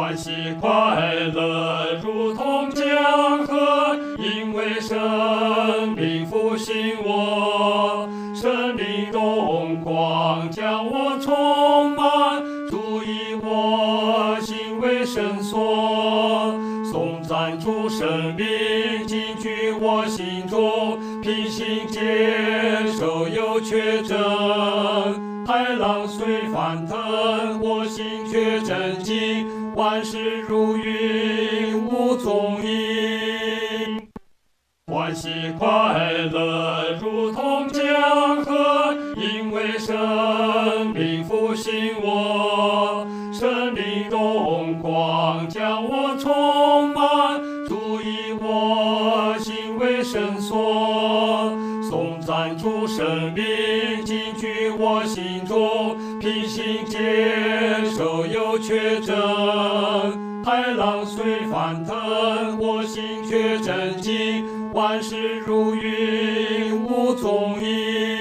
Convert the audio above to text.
欢喜快乐如同江河，因为生命复兴我，生命荣光将我充满，主以我心为圣所，颂赞主生命进居我心中，平心接受有确证。海浪虽翻腾，我心却镇静，万事如云，无踪影。欢喜快乐如同江河，因为生命复兴我，生命荣光将我充满，主以我心为圣所，颂赞主生命进居我心中，平心接受有确证。海浪虽翻腾，我心却镇静，万事如云，无踪影。